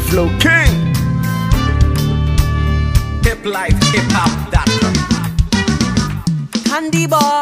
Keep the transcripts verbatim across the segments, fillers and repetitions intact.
Flow King. Hip life, hip hop, dot com. Candy boy.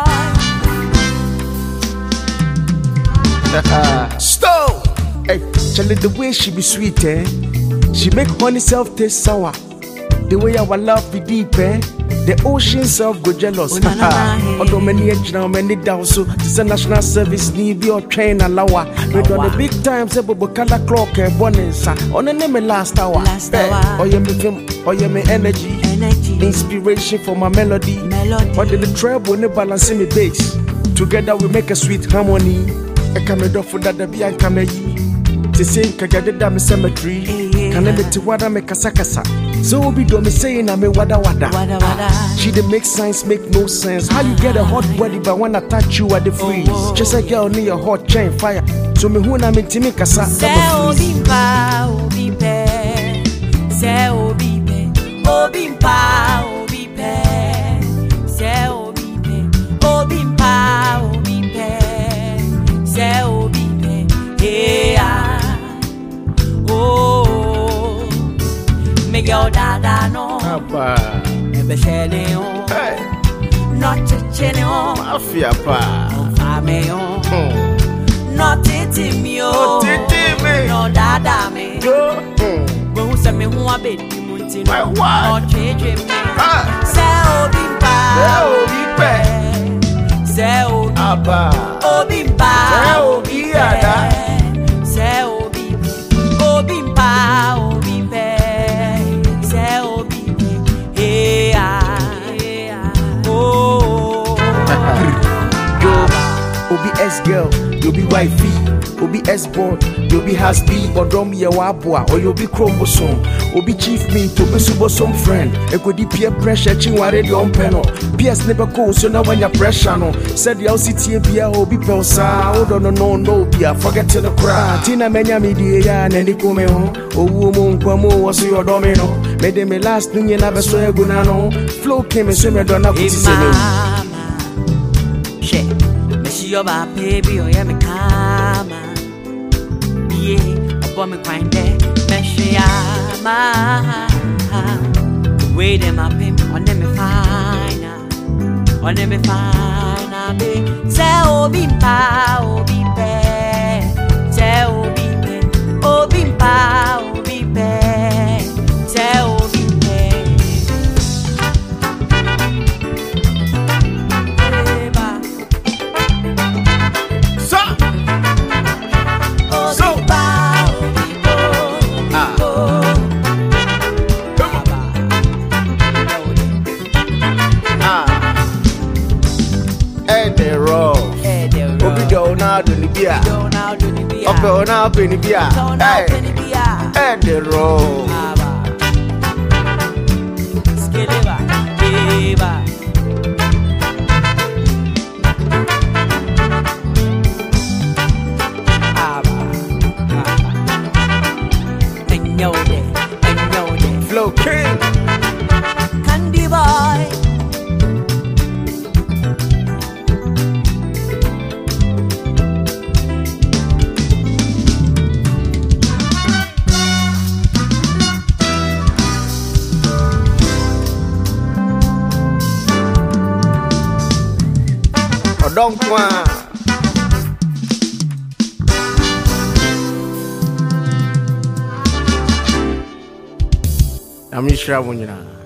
Stone. Hey, Charlie, the way she be sweet, eh? She make honey self taste sour. The way our love be deep, eh? The ocean self go jealous. Although many age now, many down, so this a national service need be or train and lower. We done the big time, say Bobo color clock and bonus. On the name last hour. Last hour. Oh, you me film, oh, you me energy. Energy. Inspiration for my melody. Melody. But the treble ne balance me bass. Together we make a sweet harmony. I come a for that the be and come a to say Kagade Dam Cemetery. Can I be to wada me kasakasa? So be do me saying I'm a wada wada. Wada wada. She the make sense, make no sense. How you get a hot body but when I touch you at the freeze? Oh, oh. Just a girl need a hot chain fire. So me who na me timi kasa. Se obimpa obipe. Se obipe. Obimpa obipe. Se obipe. Obimpa obipe. Se obipe. Yeah. Oh, me girl dada no. Papa. Ebe shele on. Hey. Not chichene on. Mafia pa. Fame on. Not titi me No oh. titi me. No dada me. Go. When who say me who a baby munti My no. what? Not chichi me. Ah. Se obimpa. Se Se obipe. obipe. Abba. Obimpa. Se obiada. Se obipe. Obimpa. Obipe. Se obipe. Hey ah. Oh. Yo, Obi S girl, you be wifey. Obi S boy, you be husband. Or dom ye wabwa, or you be chromosome. Obi chief me to be super some friend. E go di peer pressure, ching ware di on peno. P S never go, so now when your pressure no. Said the L C T be a Obi pelsa. Oh no no no be a forget to the crowd. Tina menya media and any come home. Oh woman, Quamo was your domino. Made me last thing you never saw a gunano. Flow came and swim don't have to see me. She, me she your baby, oh yeah me kama. Yeah, upon me grind there, me she ama. Wait them up him, on them me fine, on them me fine, be. Say obimpa, obipe, say obipe, obimpa, obipe, say obipe. Now do the beer. Up on now penny beer. Hey, and the roll. Skeliva, Eva. And know that, and know that. Flow King. Candy boy. Don't want. I'm sure when you know.